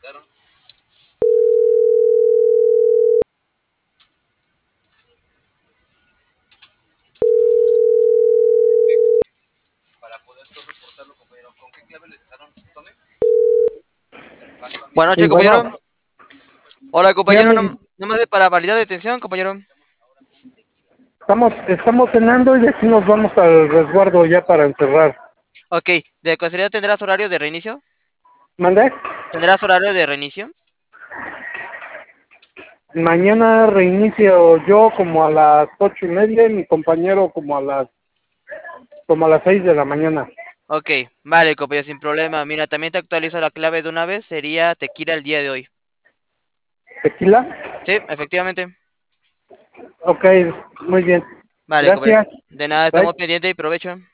Buenas Sí, noches, bueno, compañero. Hola, compañero. dígame, Nomás de para validar de detención, compañero. estamos cenando y de aquí nos vamos al resguardo ya para encerrar. Ok, ¿de casualidad tendrás horario de reinicio? ¿Mandé? ¿Tendrás horario de reinicio? Mañana reinicio yo como a las 8:30 y mi compañero como a las 6 de la mañana. Ok, vale, compañero, sin problema. Mira, también te actualizo la clave de una vez. Sería tequila el día de hoy. ¿Tequila? Sí, efectivamente. Ok, muy bien. Vale, compañero. Gracias. De nada, Bye. estamos pendientes y provecho.